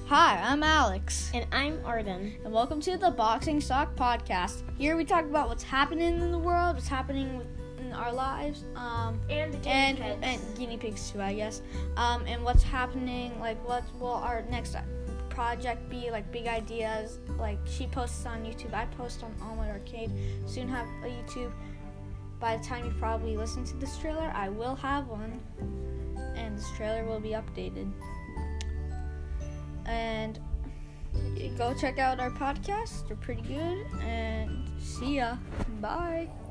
Hi, I'm Alex. And I'm Arden. And welcome to the Boxing Stock Podcast. Here we talk about what's happening in the world, what's happening in our lives, And the guinea pigs. And guinea pigs too, I guess. And what's happening, like what will our next project be, like big ideas. Like she posts on YouTube, I post on Omelet Arcade. Soon have a YouTube. By the time you probably listen to this trailer, I will have one. And this trailer will be updated. And go check out our podcasts. They're pretty good. And see ya. Bye.